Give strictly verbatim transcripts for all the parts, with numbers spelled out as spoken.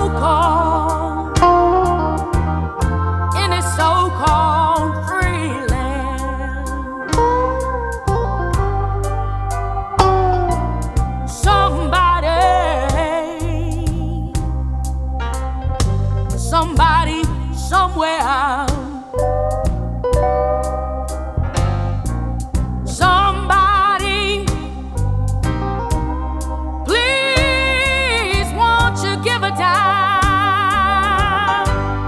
so-called, in a so-called free land. Somebody, somebody, somewhere. Somebody, please, won't you give a dime?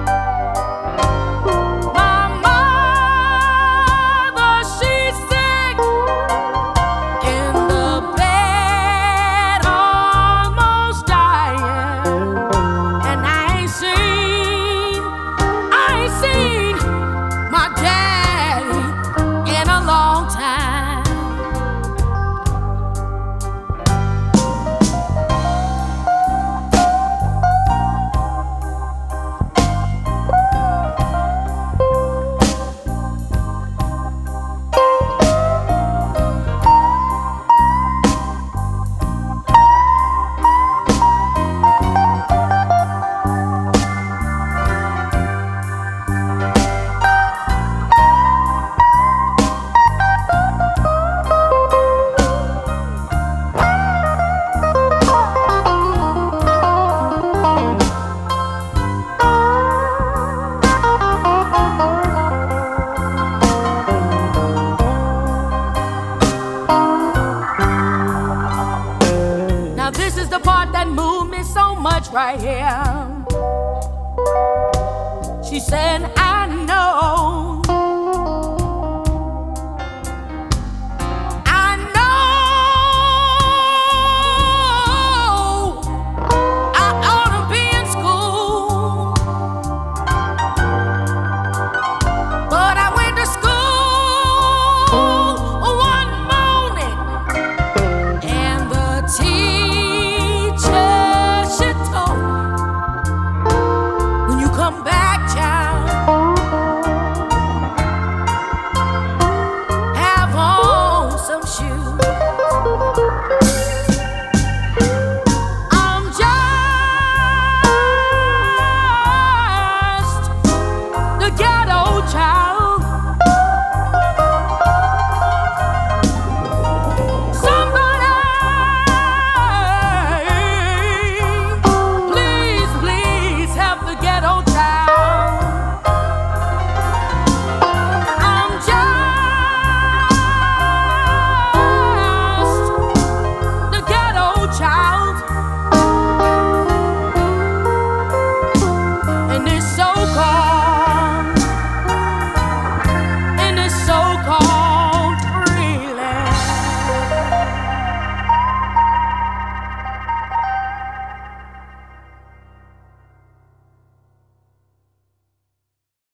My mother, she's sick in the bed, almost dying, and I ain't seen, I ain't seen my daddy in a long time. Now this is the part that moved me so much right here. She said, I know